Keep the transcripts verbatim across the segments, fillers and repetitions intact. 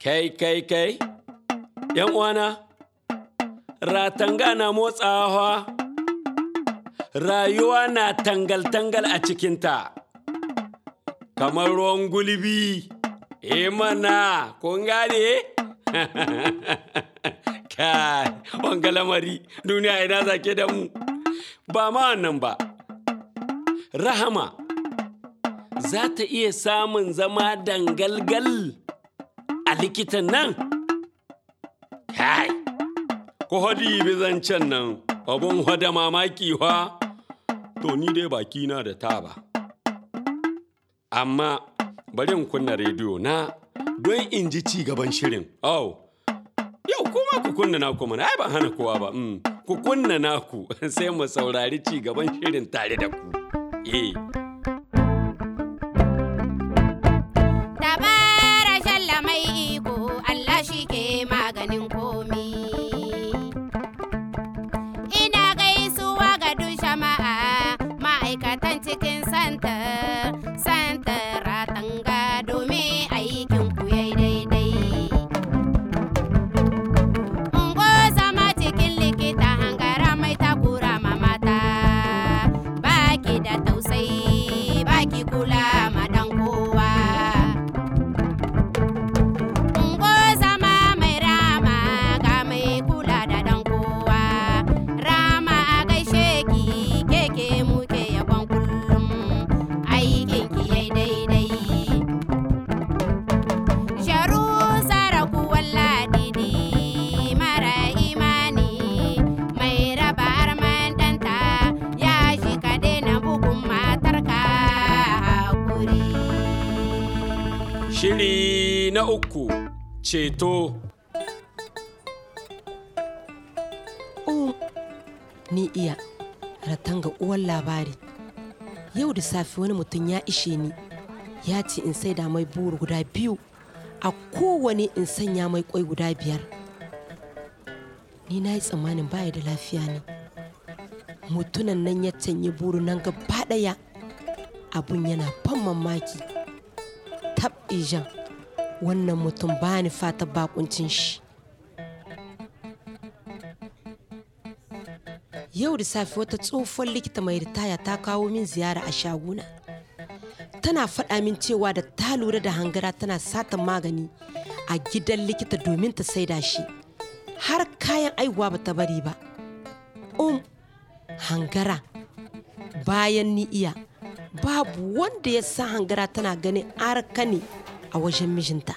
Kai, kai, kai, ‘yan uwana, ratanga na motsawa, rayuwa na tangal-tangal a cikinta, kamar ruwan gulbi, e mana, kun gane? Kai, wanga lamari, duniya ina zake da mu, ba ma wannan ba. Rahama za ta iya samun zama dangalgal a likitan nan? Kai, ko hadi bi zancen nan, abun hada mamaki wa, to ni dai baki na da taba. Amma bari in kunna rediyo na don in ji ci gaban shirin. Oh, yau kuma ku kunna naku mana, ai ban hana kowa ba. Mm. Ku kunna naku sai mu saurari ci gaban shirin tare da ku. Eh. Shiri na uku, ceto. Oh, ni iya ratanga uwan labari. Yau da safe wani mutum ya ishe ni, ya ce in saida mai buru guda biyu, a kowane in sanya mai kwai guda biyar. Ni na yi tsammanin baya da lafiya ne. Mutunan nan ya canye buru nan gaba ɗaya. Abun yana ban mamaki. Tab ijan, wannan mutum ba ni fata bakuncin shi. Yau da safe wata tsohuwar likita mai ritaya ta kawo min ziyara a shaguna. Tana faɗa min cewa da ta lura da hangara tana satan magani a gidan likita domin ta saida shi. Har kayan aihuwa ba ta bari ba. Um, hangara, bayan ni iya. Babu wanda ya san hangara tana ganin arka ne a wajen mijinta.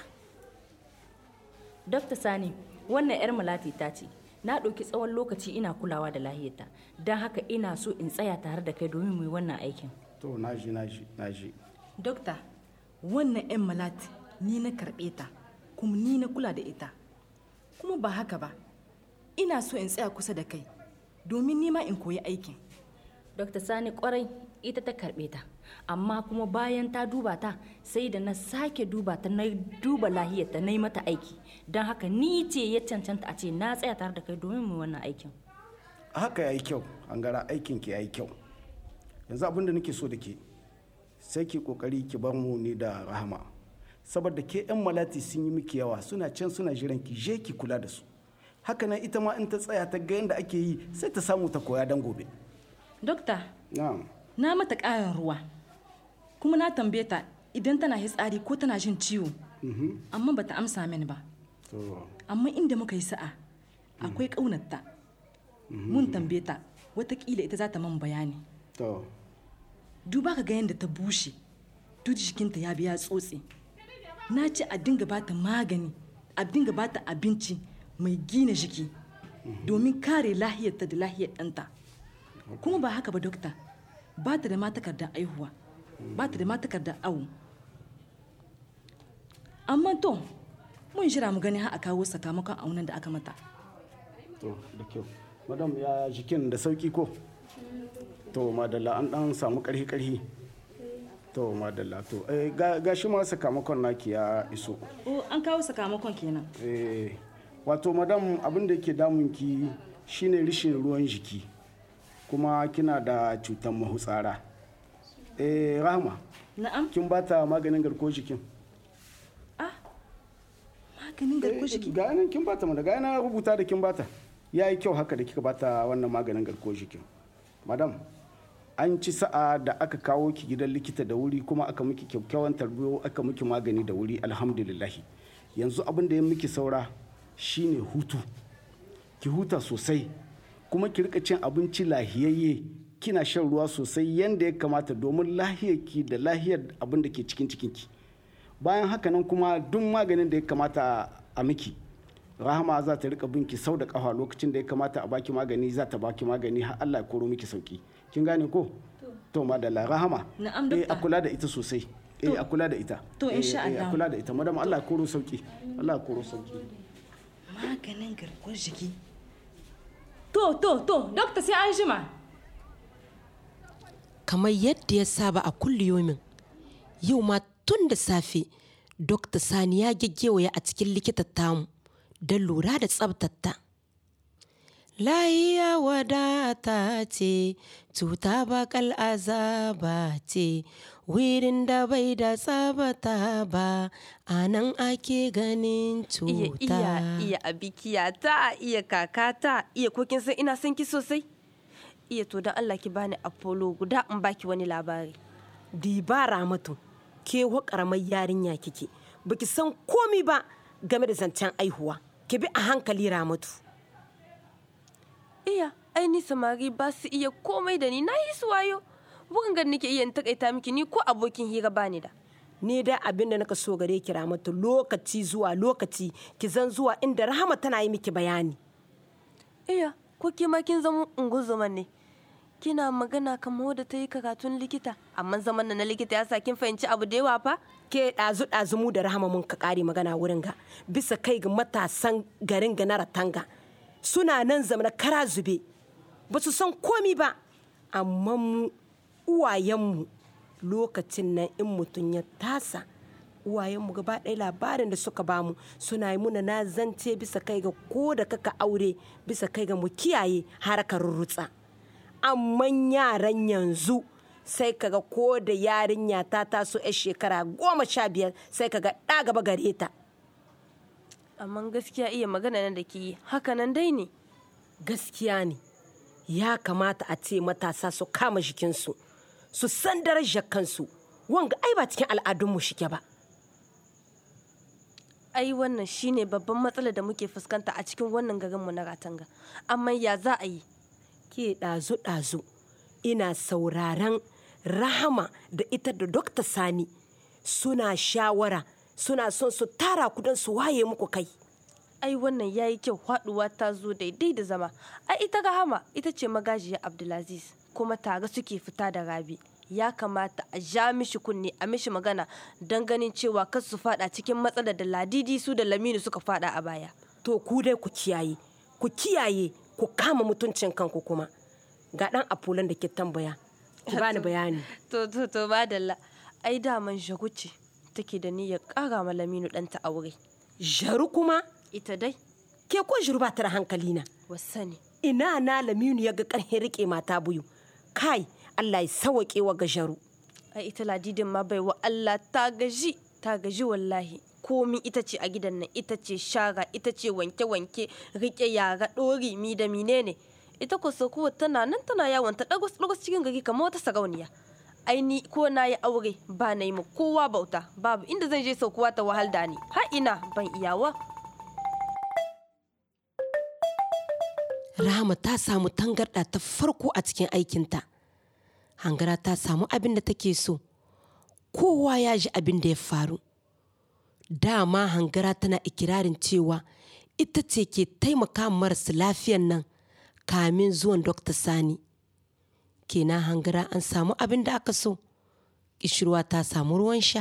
Dokta Sani, wannan 'yar malati ta ce, na ɗauki tsawon lokaci ina kulawa da lahiyarta, don haka ina so in tsaya tare da kai domin mu yi wannan aikin. To, naji, naji, naji. Dokta, wannan 'yan malati ni na karɓe ta, kuma ni na kula da ita. Kuma ba haka ba, ina so in tsaya kusa da kai, domin nima in koyi aikin. Dokta Sani kwarai ita ta karɓe ta, amma kuma bayan ta duba ta sai da na sake duba ta na duba lahiyarta na yi mata aiki, don haka ni ce ya cancanta a ce na tsaya tare da kai domin mu wannan aikin. Haka ya yi kyau, hangara aikin ki ya yi kyau. Yanzu abin da nake so da ke, sai ki kokari ki bar mu ni da Rahama, saboda ke 'yan malati sun yi miki yawa, suna can suna jiran ki je ki kula da su. Haka nan ita ma in ta tsaya ta ga yadda ake yi sai ta samu ta koya dan gobe. Dokta, Na'am. na mata ƙarin ruwa, kuma na tambaye ta idan tana hitsari ko tana jin ciwo, amma bata amsa mini ba. Amma inda muka yi sa'a, akwai ƙaunarta. Mun tambaye ta, watakila ita za ta man bayani. Duba ka ga yadda ta bushe, duk jikinta ya biya tsotse. Na ce a dinga bata magani, a dinga bata abinci mai gina jiki, domin kare lahiyarta da lahiyar ɗanta. Kuma ba haka ba dokta, ba ta da ma takardar aihuwa, ba ta da ma takardar awo. Amma to, mun shira mu gani har a kawo sakamakon aunan da aka mata. To, da kyau. Madam, ya jikin da sauki ko? To, madalla an dan samu karhi-karhi. To, madalla to. Eh, ga shi ma sakamakon naki ya iso. Oh, an kawo sakamakon kenan. Eh, wato madam abin da yake damunki shine rishin ruwan jiki. Kuma kina da cutar mahutsara. Eh, Rahama. Na'am. Kin bata maganin garkuwar jikin? Ah, maganin garkuwar jiki ga nan kin bata mana ga nan rubuta da kin bata yayi kyau haka da kika bata wannan maganin garkuwar jiki madam an ci sa'a da aka kawo ki gidan likita da wuri kuma aka miki kyakkyawan tarbiyo aka miki magani da wuri alhamdulillah yanzu abin da ya miki saura shine hutu ki huta sosai kuma ki rika cin abinci lahiyayye kina shan ruwa sosai yanda ya kamata domin lahiyarki da lahiyar abin da ke cikin cikinki bayan haka nan kuma duk maganin da ya kamata a miki rahama za ta rika binki sau da kafa lokacin da ya kamata a baki magani za ta baki magani har Allah ya koro miki sauki kin gane ko to madalla rahama eh a kula da ita sosai eh a kula da ita to insha Allah a kula da ita madam Allah ya koro sauki Allah ya koro sauki maganin garkuwar jiki to to to doctor sai an jima kamar yadda ya saba a kulliyomin yau ma tun da safe Dokta Sani ya gaggewaya a cikin likitar tamu don lura da tsabtatta. Lahiya wadata ce, cuta bakal azaba ce, wurin da bai da tsabata ba, a nan ake ganin cuta. Iya, iya abikiya ta, iya kakata, iya kokin san ina son ki sosai. Iya to don Allah ki bani Apollo guda in baki wani labari. Diba Ramatu. Ke wa karamar yarinya kike baki san komi ba game da zancen aihuwa ki bi a hankali Ramatu. Iya ai ni samari ba su iya komai da ni na yi su wayo bugun gan nake iya takaita miki ni ko abokin hira bani da ni da abin da naka so gare ki Ramatu lokaci zuwa lokaci ki zan zuwa inda Rahama tana yi miki bayani. Iya ko ke ma kin zama unguzuman ne kina magana kamar wadda ta yi karatun likita amma zaman na likita ya sa kin fahimci abu da yawa fa ke ɗazu ɗazu mu da Rahama mun ka ƙare magana wurin ga bisa kai ga matasan garin ga na Ratanga suna nan zamana kara zube ba su san komi ba amma mu uwayenmu lokacin nan in mutum ya tasa uwayenmu gaba ɗaya labarin da suka bamu suna yi muna na zance bisa kai ga ko da kaka aure bisa kai ga mu kiyaye harakar rutsa. Amma yaran yanzu sai kaga ko da yarinya ta taso yar shekara goma sha biyar sai kaga ɗa gaba gare ta. Amma gaskiya iya magana nan da ke yi haka nan dai ne. Gaskiya ne ya kamata a ce matasa su kama jikinsu su san darajar kansu wanga ai ba cikin al'adunmu shike ba. Ai wannan shine babban matsalar da muke fuskanta a cikin wannan garinmu na Ratanga amma ya za a yi ke ɗazu-ɗazu ina sauraron Rahama da ita da Dokta Sani suna shawara suna son su tara ku don su waye muku kai. Ai wannan yayi kyau haɗuwa ta zo daidai da zama. Ai ita Rahama ita ce magajiya Abdulaziz kuma tare suke fita da Rabi. Ya kamata a ja mishi kunne a mishi magana don ganin cewa kar su fada cikin matsalar da Ladidi su da Laminu suka fada a baya. To ku dai ku kiyaye, ku kiyaye ku kama mutuncin kanku kuma ga dan apulan da ke tambaya ki bani bayani. To to to madalla ai daman Jaru ce take da niyyar kara ma Laminu ɗanta aure. Jaru kuma ita dai ke ko Jaru ba ta da hankali na wasani ina na Laminu ya ga karhin rike mata buyu kai Allah ya sawake wa ga Jaru. Ai ita Ladidin ma bai wa Allah ta gaji ta gaji wallahi komi ita ce a gidan nan ita ce shara ita ce wanke-wanke rike yara ɗori mi da mine ne ita ko kuwa tana nan tana yawon ta ɗagwas cikin gari kamar wata sarauniya ai ni ko na yi aure ba na yi ma kowa bauta babu inda zan je saukuwa ta wahal da ni har ina ban iyawa. Rahama ta samu tangarɗa ta farko a cikin aikinta Hangara ta samu abin da take so kowa ya ji abin da ya faru. Dama Hangara tana ikirarin cewa ita ce ke taimaka marasa lafiyan nan kamin zuwan Dokta Sani. Kenan Hangara an samu abin da aka so, ƙishirwa ta samu ruwan sha.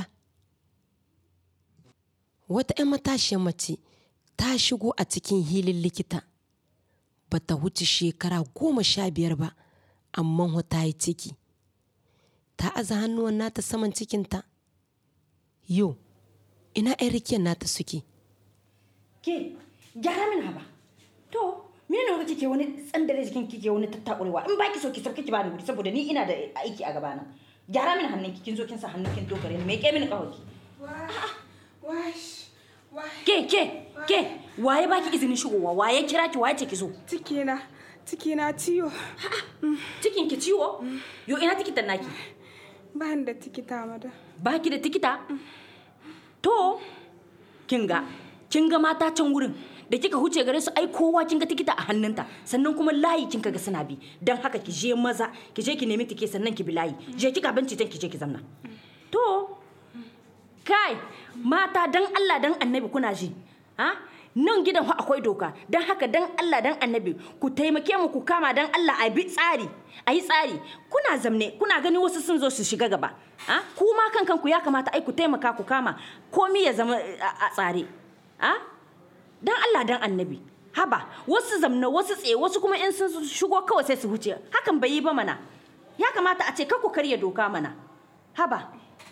Wata 'yan matashiyar mace ta shigo a cikin hilin likita. Ba ta wuce shekara goma sha biyar ba, amma ta yi ciki. Ta aza hannuwan nata saman cikinta. Yo, ina 'yan rikiyar nata suke? Ke, gyara min haba. To, mene ne kike wani tsandare jikin kike wani tattakurewa? In baki so ki sauke ki bani wuri saboda ni ina da aiki a gabana. Gyara min hannunki kin zo kin sa hannun kin dogare ni me ke mini kawai. Wash, wash, wash. Ke, ke, Ke, waye baki izinin shigowa? Waye kira ki? Waye ce ki zo? Cikina, cikina ciwo. Cikin ki ciwo? Yo ina tikitan naki? Ba ni da tikita madam. Baki da tikita? To, kinga, kinga mata can wurin da kika huce gare su ai kowa kinga tikita a hannunta sannan kuma layi kinga ga suna bi dan haka ki je maza ki je ki nemi tike sannan ki bi layi je kika banci tan ki je ki zamna. To, kai mata dan Allah dan Annabi kuna ji? Ha? Nan gidan fa akwai doka dan haka dan Allah dan Annabi ku taimake mu ku kama dan Allah a bi tsari a yi tsari kuna zamne kuna gani wasu sun zo su shiga gaba ha kuma kan kanku ya kamata ai ku taimaka ku kama komai ya zama a tsare ha dan Allah dan Annabi haba wasu zamna wasu tsaye wasu kuma in sun shigo kawai sai su huce hakan bai yi ba mana ya kamata a ce ka ku karya doka mana haba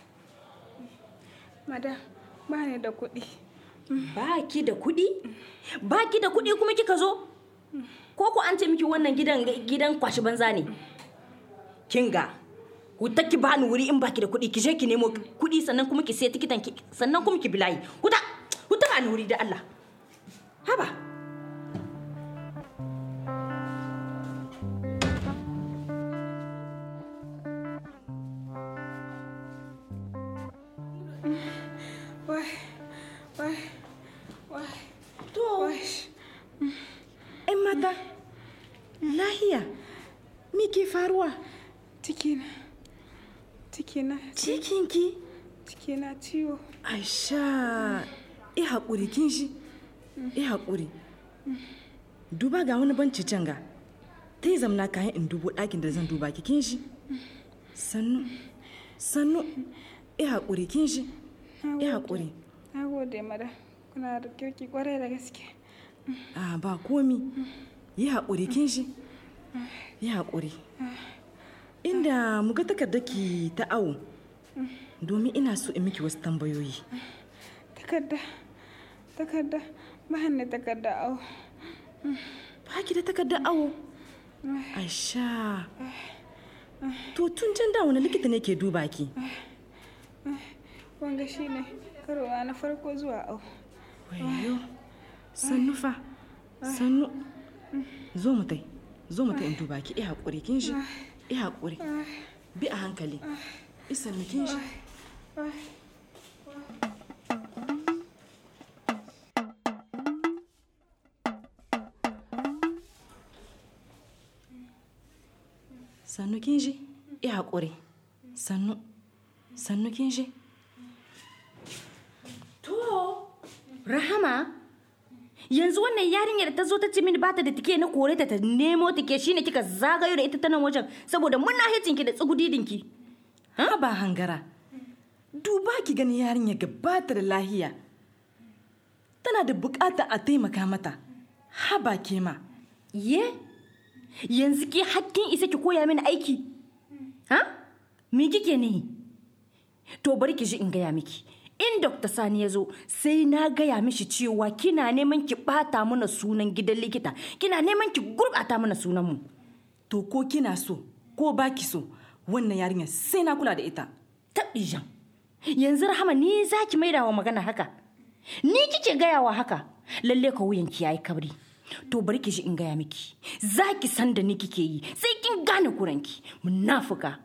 Madam, ba ni da kuɗi. Baki da kuɗi? Baki da kuɗi kuma kika zo? Ko ku an ce miki wannan gidan gidan kwashi banza ne? Kinga, huta ki bani wuri in baki da kuɗi ki je ki nemo kuɗi sannan kuma ki sai tikitan ki sannan kuma ki bilayi. Huta, huta bani wuri da Allah. Haba. Wai, wai, wai. To, ‘yan mata, lahiya, me ke faruwa? Cikina, cikina. Cikinki? Cikina ciwo. Aisha, i haƙuri kin shi, i haƙuri. Duba ga wani banci can ga, ta yi zamna kayan in dubo ɗakin da zan duba ki kin shi. Sannu, sannu, i haƙuri kin shi, i haƙuri. Na gode madam, kuna da kirki kwarai da gaske. Ah, ba komi, yi haƙuri kin shi, yi haƙuri. Inda muga takardaki ta awo, domin ina so in miki wasu tambayoyi. Takarda, takarda, ba ni takarda awo. Ba ki da takardar awo? Aisha, to tun can da wani likita ne ke duba ki? Wanga shi ne karowa na farko zuwa awo. Wayo, sannu fa, sannu. Zo mu tai, zo mu tai in duba ki, i haƙuri kin shi, i haƙuri. Bi a hankali, i sannu kin shi. Sannu kin shi, i haƙuri. Sannu, sannu kin shi. Rahama, yanzu wannan yarinyar ta zo ta ce mini bata da tike na kore ta ta nemo tike shine kika zagayo da ita ta nan wajen saboda muna hicinki da tsugudidinki. Ha ba hangara. Duba ki gani yarinya gabata da lahiya. Tana da bukata a taimaka mata. Ha ba ke ma. Ye? Yanzu ki hakkin isa ki koya mini aiki. Ha? Me kike ne? To bari ki ji in gaya miki. In Dokta Sani ya zo sai na gaya mishi cewa kina neman ki bata mana sunan gidan likita, kina neman ki gurbata mana sunan mu. To ko kina so ko baki so wannan yarinya sai na kula da ita. Tabijan. Yanzu Rahama ni zaki maida wa magana haka. Ni kike gaya wa haka. Lalle ka wuyanki yayi kabri. To bari ki ji in gaya miki. Zaki san da ni kike yi sai kin gane kuranki. Munafuka.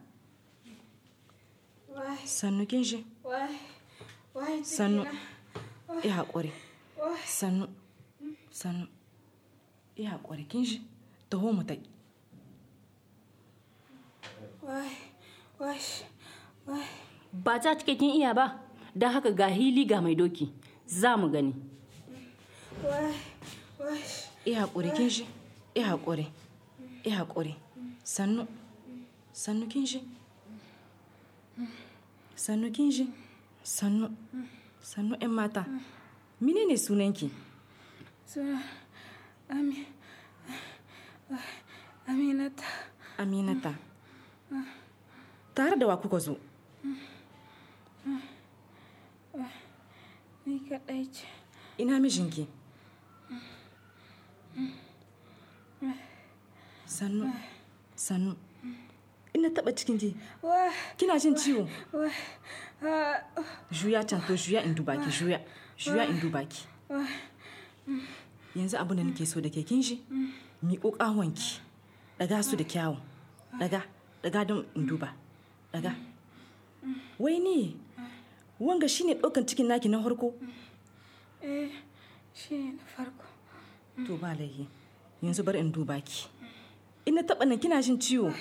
Sannu kin shi. Sannu, i haƙuri. Sannu, sannu, i haƙuri kin shi. Taho mu tai. Ba ta cike kin iya ba, don haka ga hili ga mai doki. Za mu gani. I haƙuri kin shi. I haƙuri. I haƙuri. Sannu, sannu kin shi. Sannu kin shi. Sannu, sannu ‘yan mata, mine ne sunanki? Suna Ami, Aminata. Aminata. Tare da wa kuka zo? Ni kaɗai ce. Ina mijinki? Sannu, sannu. Ina taɓa cikinki. Kina jin ciwo? Juya can to juya in duba ki, juya. Juya in duba ki. yanzu abin da nake so da ke kin shi miƙo ƙahonki daga su da kyawu daga daga don in duba daga wai ne wanga shine ɗaukan cikin naki na farko eh shi ne na farko to ba laifi yanzu bari in duba ki in na taɓa nan kina jin ciwo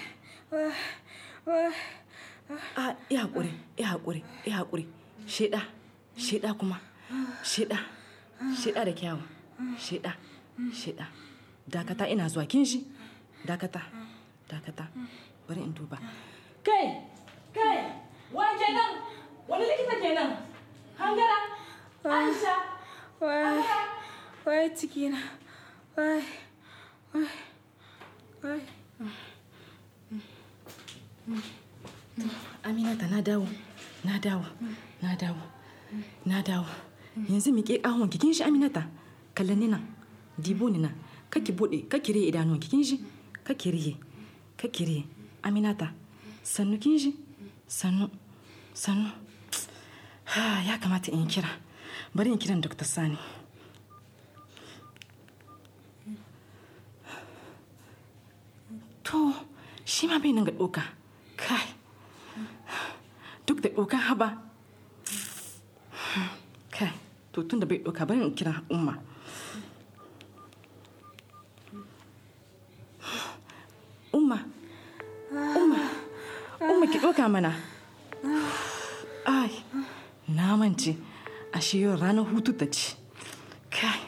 a ya haƙuri ya haƙuri ya haƙuri sheda sheda kuma sheda sheda da kyawu sheda sheda dakata ina zuwa kin shi dakata dakata bari in duba kai kai wa kenan wani likita kenan hangara aisha wai wai cikina wai wai wai Aminata na dawo na dawo na dawo na dawo yanzu miƙe ƙahon kin shi Aminata kallani nan dibo ni nan kake bude kake riye idanun kin shi kake riye kake riye Aminata sannu kin shi sannu sannu ha ya kamata in kira bari in kiran Dr. Sani to shi ma bai nan ga doka kai duk da dokan haba kai to tun da bai doka bari in kira umma umma umma umma ki doka mana ai na mance ashe yau ranar hutu ta ce kai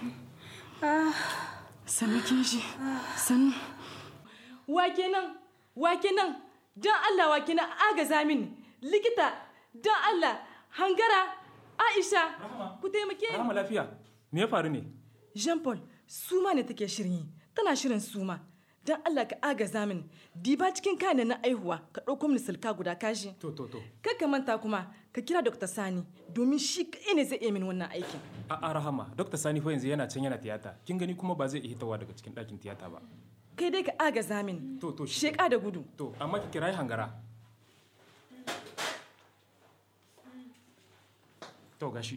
sannu kin shi sannu wake nan wake nan don Allah wake nan agaza mini likita don Allah hangara Aisha ku taimake ni Rahama lafiya me ya faru ne Jean Paul suma ne take shirin yi tana shirin suma don Allah ka agaza mini diba cikin kayan na aihuwa ka ɗauko mini silka guda kashi to to to kakka manta kuma ka kira Dr. Sani domin shi kai ne zai iya min wannan aikin a a Rahama Dr. Sani fa yanzu yana can yana tiyata kin gani kuma ba zai iya hitawa daga cikin ɗakin tiyata ba kai dai ka agaza mini to to sheka da gudu to amma ki kirayi hangara to gashi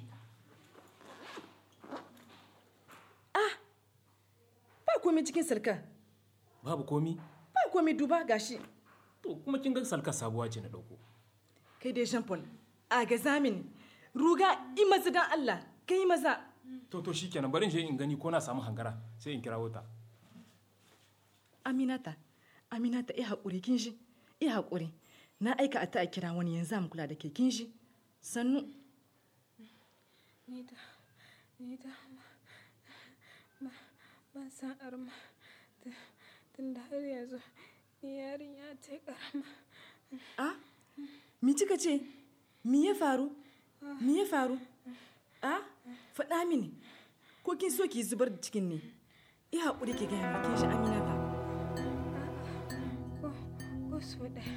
ah ba komai cikin silka babu komi ba komai duba gashi to kuma kin ga salka sabuwa ce na dauko kai dai Jean Paul agaza mini ruga in maza dan Allah kai maza to to shikenan bari in je in gani ko na samu hangara sai in kirawo ta Aminata Aminata eh hakuri kin shi eh hakuri na aika a ta a kira wani yanzu mu kula da ke kin shi sannu ni da ni da ma ban san arma tun da har yanzu ni yarinya ta karama ah mi kika ce mi ya faru mi ya faru ah faɗa mini ko kin so ki zubar da cikin ne eh hakuri ki ga mu kin shi Aminata ko ko so ɗaya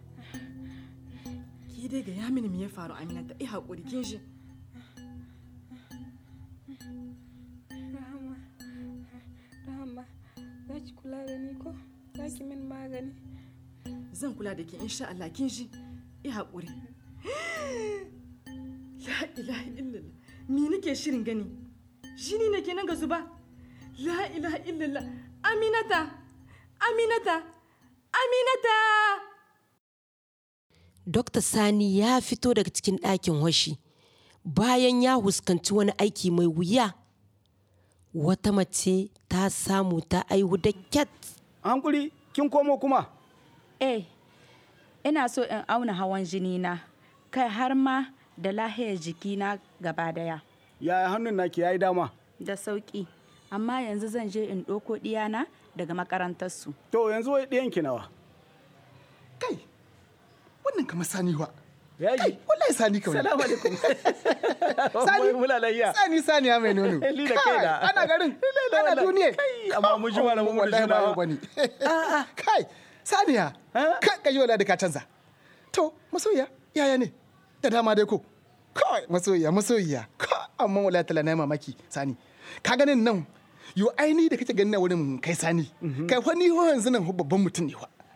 ki dai ga ya mini mi ya faru Aminata eh hakuri kin shi Rahama Rahama za ki kula da ni ko za ki min magani zan kula da ki insha Allah kin shi eh hakuri la ilaha illallah me nake shirin gani jini ne kenan ga zuba la ilaha illallah Aminata Aminata Aminata Dr. Sani ya fito daga cikin ɗakin hoshi bayan ya huskanci wani aiki mai wuya. Wata mace ta samu ta aihu da kyat. Hankuri, kin komo kuma? Eh, ina so in auna hawan jini na, kai har ma da lahiyar jikina gaba daya. Yaya hannun naki yayi dama? Da sauki, amma yanzu zan je in ɗauko ɗiyana daga makarantarsu. To yanzu wai ɗiyanki nawa? Kai, wannan kamar Sani wa. Yaji. Kai, wallahi Sani kawai. Salamu alaikum. Sani, mula layya. Sani Sani ya mai nono. Li da kai da. Ana garin, ana duniya. Kai, amma mun ji wala mun wallahi ba yau bane. Kai, Saniya, kai ka yi wala da ka canza. To, masoyiya, yaya ne? Da dama dai ko. Kai, masoyiya, masoyiya. Amma wallahi tala na mamaki, Sani. Ka ganin nan, yo aini da kake ganin na wurin kai Sani. Kai fa ni ho yanzu nan babban mutum ne wa.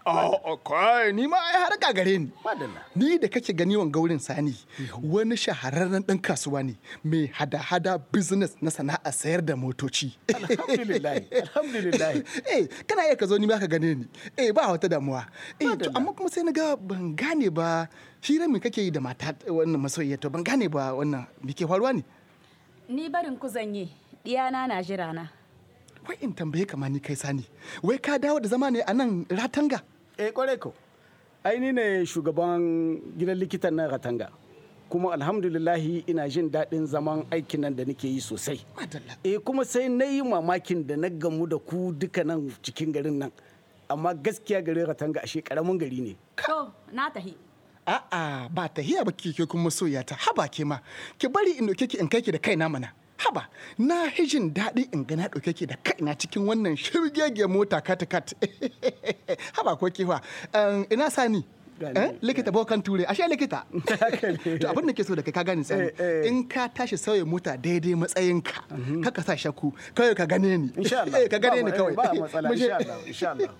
Oh, kai ni ma ai haraka gare ni. Madalla. Ni da kake gani wanga wurin Sani, wani shahararren ɗan kasuwa ne mai hada-hada business na sana'a sayar da motoci. Alhamdulillah. Alhamdulillah. Eh, kana iya ka zo ni ma ka gane ni. Eh, ba wata damuwa. Eh, to amma kuma sai na ga ban gane ba hira me kake yi da mata wannan masoyiya to ban gane ba wannan me ke faruwa ne? Ni barin ku zanye, diyana na jira na. Wai in tambaye ka ma ni kai Sani, wai ka dawo da zama ne a nan Ratanga? Eh, kwarai ko. Ai ni ne shugaban gidan likitan na Ratanga. Kuma alhamdulillahi ina jin daɗin zaman aikin nan da nake yi sosai. Madalla. Eh, kuma sai na yi mamakin da na gamu da ku duka nan cikin garin nan. Amma gaskiya garin Ratanga ashe karamin gari ne. To, na tahi. A'a, ba tahiya ba ke kuma soyata. Haba ke ma. Ki bari in dauke ki in kai ki da kaina mana. Haba, na hijin daɗi in ga na ɗauke ki da kaina cikin wannan shirgege mota kat-kat. Haba ko kiwa, ina Sani? Likita bokan ture, ashe likita. To abin da ke so da kai ka gane Sani, in ka tashi sauya mota daidai matsayinka, kaka sa shakku, kawai ka gane ni. Insha Allah. Ka gane ni kawai. Ba matsala, insha Allah, insha Allah.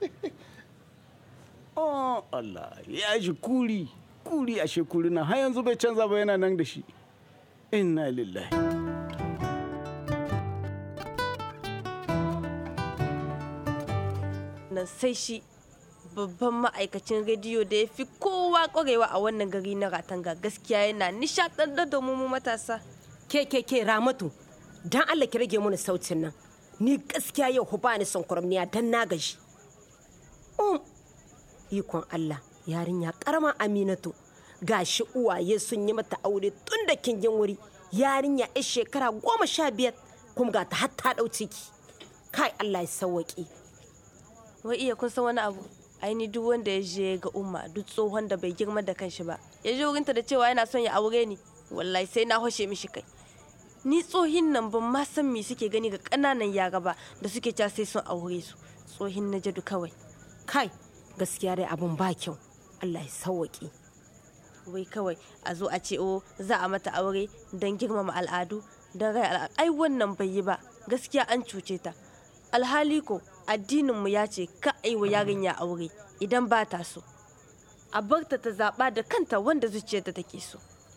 Oh Allah, ya ji kuri, kuri ashe kuri na har yanzu bai canza ba yana nan da shi. Inna lillahi. nan sai shi babban ma'aikacin rediyo da ya fi kowa kwarewa a wannan gari na Ratanga gaskiya yana nishadantar da mu matasa. Ke ke ke Ramatu, dan Allah ki rage mana sautin nan. Ni gaskiya yau ba ni son kuramniya dan na gaji. Um, ikon Allah, yarinya karama Aminatu, gashi uwaye sun yi mata aure tun da kingin wuri. Yarinya yar shekara goma sha biyar kuma ga ta har ta ɗau ciki. Kai Allah ya sauwaƙi. Wai iya kun san wani abu? Aini duk wanda ya je ga umma duk tsohon da bai girma da kanshi ba ya je wurinta da cewa yana son ya aure ni, wallahi sai na hoshe mishi kai. Ni tsohin nan ban ma san me suke gani ga ƙananan yara ba da suke ca sai sun aure su. Tsohin na jadu kawai. Kai gaskiya dai abun ba kyau. Allah ya sauwaƙi. Wai kawai a zo a ce o za a mata aure don girmama al'adu don rai al'adu. Ai wannan bai yi ba, gaskiya an cuce ta. Alhali ko addininmu ya ce ka aiwa yarinya aure idan ba ta so. A barta ta zaɓa da kanta wanda zuciyarta take so.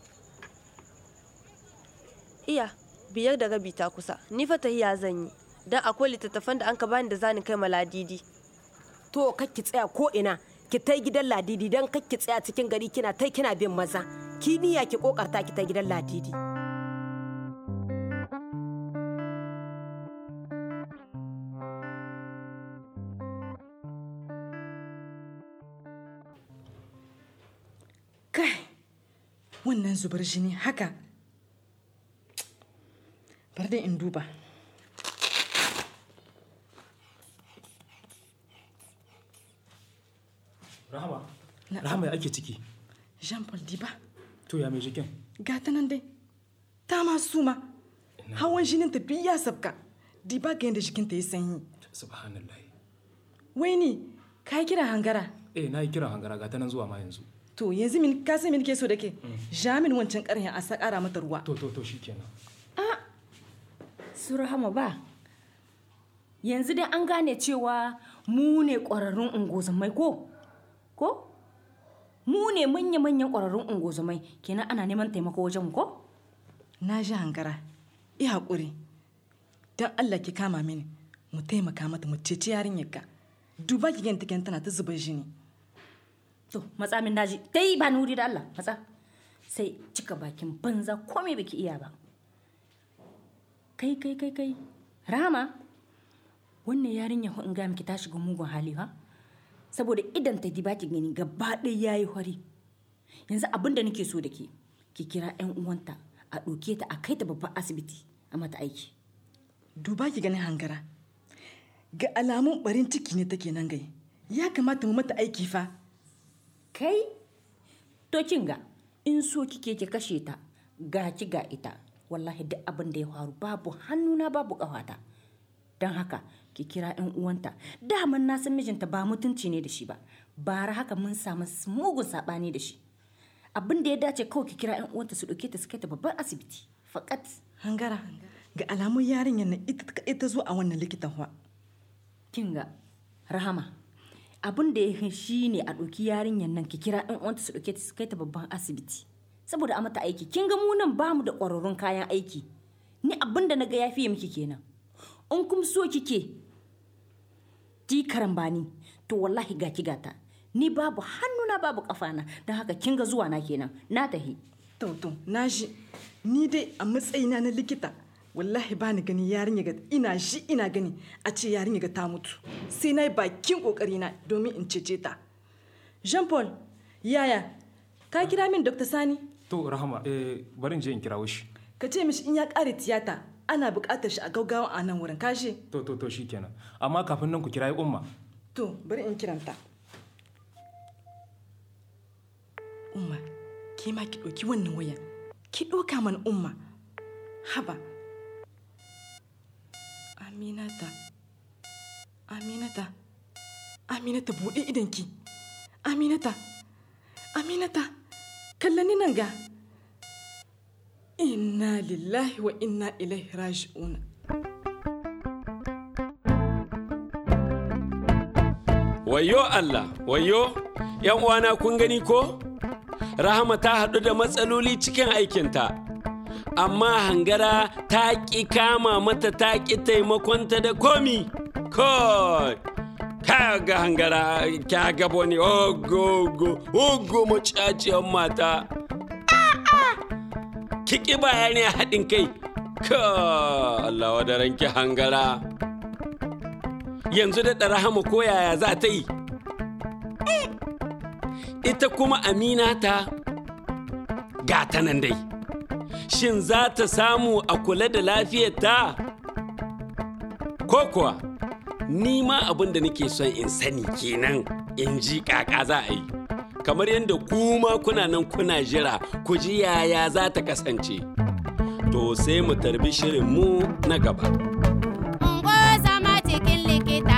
Iya, biyar da rabi ta kusa, ni fa tahiya zan yi. Don akwai littattafan da an ka bani da zani kai ma Ladidi. To kakki tsaya ko ina, ki tai gidan Ladidi don kakki tsaya cikin gari kina tai kina bin maza. Ki niyya ki kokarta ki tai gidan Ladidi. Wannan zubar jini haka bar dai in duba. Rahama, Rahama ya ake ciki? Jean Paul Diba. To ya mai jikin? Gata nan dai, ta ma suma. Hawan jinin ta duk ya sabka. Diba ga yadda jikinta ya sanyi. Subhanallah. Wai ni, ka yi kiran hangara? Eh, na yi kiran hangara gata nan zuwa ma yanzu. To yanzu min ka san min ke so da ke? Jamin wancan karhin a sakara mata ruwa. To to to shikenan. Ah, su Rahama ba. Yanzu dai an gane cewa mu ne ƙwararrun ungozumai ko? Ko? Mu ne manya-manyan ƙwararrun ungozumai, kenan ana neman taimako wajen ko? Na ji hangara, i haƙuri. Don Allah ki kama mini, mu taimaka mata mu ceci yarinyar ka. Duba ki ganta tana ta zuba jini. To, matsa min daji, dai ba nuri da Allah, matsa. Sai cika bakin banza komai baki iya ba. Kai, kai, kai, kai, Rama, wannan yarinya in ga miki ta shiga mugun hali ha? Saboda idan ta diba ki gani gaba ɗaya yayi hori. Yanzu abin da nake so da ke, ki kira ƴan uwanta a ɗauke ta a kai ta babban asibiti a mata aiki. Duba ki gani hangara. Ga alamun barin ciki ne take nan gai. Ya kamata mu mata aiki fa. Kai? To kin ga in so kike ki kashe ta ga ki ga ita. Wallahi duk abin da ya faru babu hannuna babu ƙafata. Don haka ki kira ƴan uwanta. Daman na san mijinta ba mutunci ne da shi ba. Bara haka mun samu mugun saɓani da shi. Abin da ya dace kawai ki kira ƴan uwanta su ɗauke ta su kai ta babban asibiti. Fakat. Hangara, ga alamun yarinyar na ita kaɗai ta zo a wannan likitan wa. Kin ga Rahama, abin da ya shi ne a ɗauki yarinyar nan ki kira ɗan uwanta su ɗauke ta su kai ta babban asibiti saboda a mata aiki. Kin ga mu nan bamu da ƙwararrun kayan aiki. Ni abin da na ga ya fiye miki kenan. In kuma so kike ti karambani to wallahi ga ki gata. Ni babu hannuna babu kafana don haka kin ga zuwa na kenan na tahi. To to na ji ni dai a matsayina na likita wallahi ba ni gani yarinya ga ina shi ina gani a ce yarinya ga ta mutu sai na yi bakin kokarina domin in cece ta. Jean Paul yaya ka kira min Dr. Sani? To Rahama eh bari in je in kirawo shi. Ka ce mishi in ya kare tiyata ana buƙatar shi a gaugawa a nan wurin kashe. To to to shikenan amma kafin nan ku kirayi umma. To bari in kiranta. Umma ke ma ki ɗauki wannan waya ki ɗauka mana umma haba. Aminata, Aminata, Aminata buɗe idanki. Aminata, Aminata, kallani nan ga. Inna lillahi wa inna ilaihi raji'un. Wayo Allah, wayo, ‘yan uwana kun gani ko? Rahama ta haɗu da matsaloli cikin aikinta. Amma hangara ta ƙi kama mata ta ƙi taimakonta da komi. Kai, ka ga hangara, ka ga boni, ogo, ogo, ogo macaciyar mata. Ki ƙi bayani a haɗin kai. Ka Allah wadaranki hangara. Yanzu da Rahama ko yaya za ta yi? Ita kuma Aminata ga ta nan dai. Shin za ta samu a kula da lafiyarta? Ko kuwa, ni ma abin da nake son in sani kenan in ji kaka za a yi. Kamar yadda kuma kuna nan kuna jira ku ji yaya za ta kasance. To sai mu tarbi shirinmu na gaba. Ungo zama cikin likita.